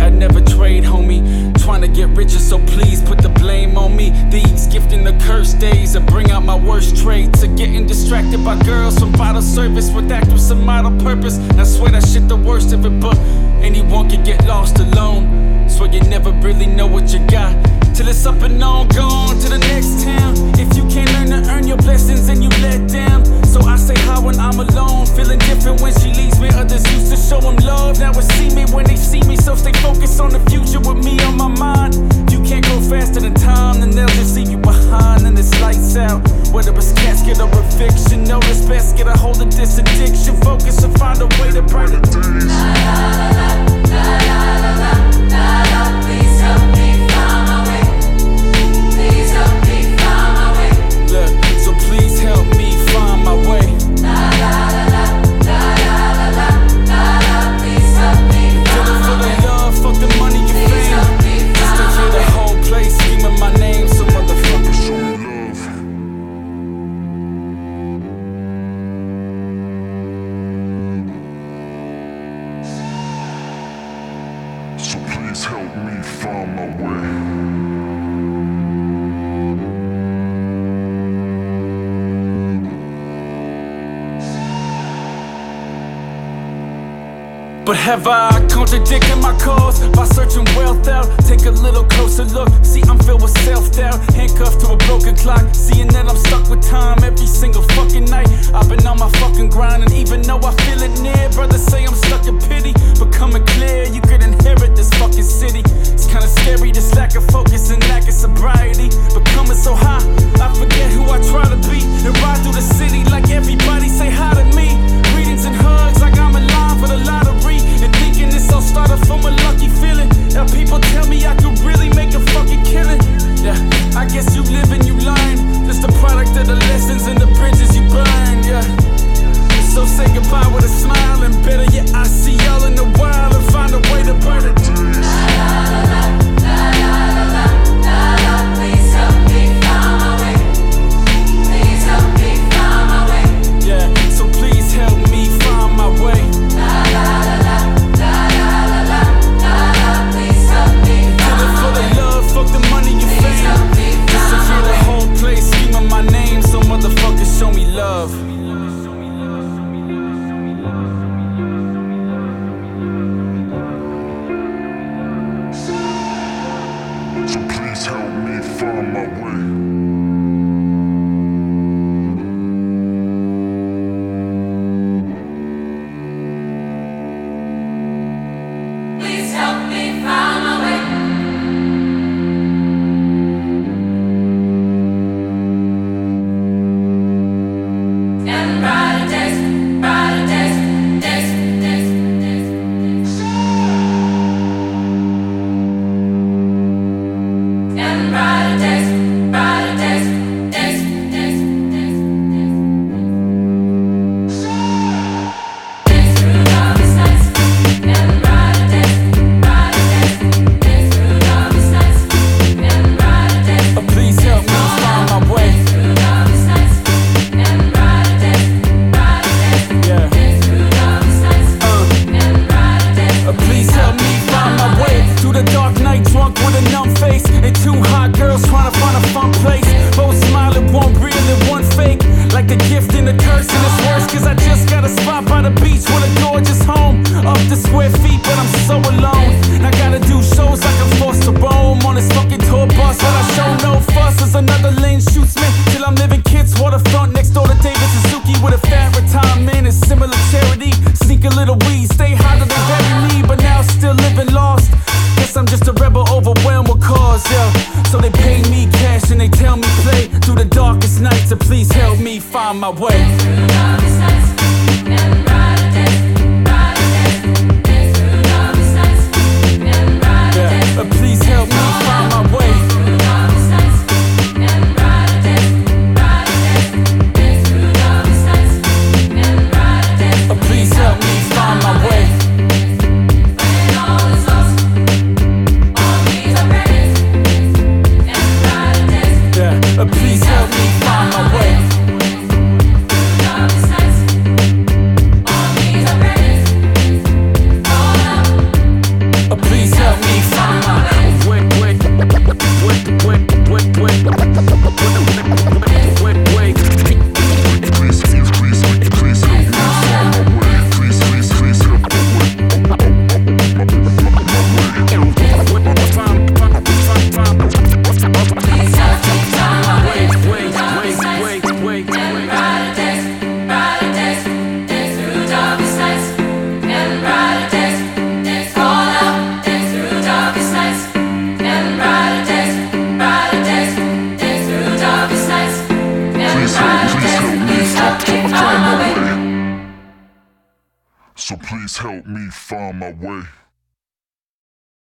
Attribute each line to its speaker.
Speaker 1: I'd never trade, homie. Trying to get richer, so please put the blame on me. These gifting the cursed days that bring out my worst traits. Of getting distracted by girls from bottle service with act with some model purpose. I swear that shit the worst of it, but anyone can get lost alone. So you never really know what you got till it's up and on, gone to the next town. If you can't learn to earn your blessings, then you let down. So I say hi when I'm alone, feeling different when she leaves me. Others used to show them love, now it's see me when they see me. So stay focused on the future with me on my mind. You can't go faster than time, then they'll just leave you behind. And it's lights out, whether it's casket or eviction. Know it's best, get a hold of this addiction. Focus and find a way to brighter days. La la la la la la la la. Please help me find my way. Please help me find my way. Look, so please help me find my way. La la la la la la la la la. Please help me find my way. For the love, fuck the money you fame. Just to hear the whole place screaming my name, so motherfucker show me love. So please help me find my way. But have I contradicted my cause by searching wealth out? Take a little closer look, see I'm filled with self-doubt. Handcuffed to a broken clock, seeing that I'm stuck with time every single fucking night. I've been on my fucking grind, and even though I feel it near, brothers say I'm stuck in pity. Becoming clear, you could inherit this fucking city. It's kinda scary, this lack of focus and lack of sobriety. Becoming so high, I forget who I try to be. And ride through the city like everybody say hi to me. Greetings and hugs like I'm in line for the lottery. And thinking this all started from a lucky feeling. Now people tell me I could really make a fucking killing. Yeah, I guess you live and you learn. Just the product of the lessons and the bridges you burn. Yeah, so say goodbye with a smile. And better yet, I see y'all in the wild and find a way to burn it. La la la la la la la la. Please help me find my way. Please help me find my way. Yeah, so please help me find my way. La la la la la la la la la. Please help me find my way. For the love, fuck the money you fame. Just to hear the whole place screaming my name, so motherfuckers show me love. So please help me find my way. Find my way. Please help me find my way.
Speaker 2: So please help me find my way.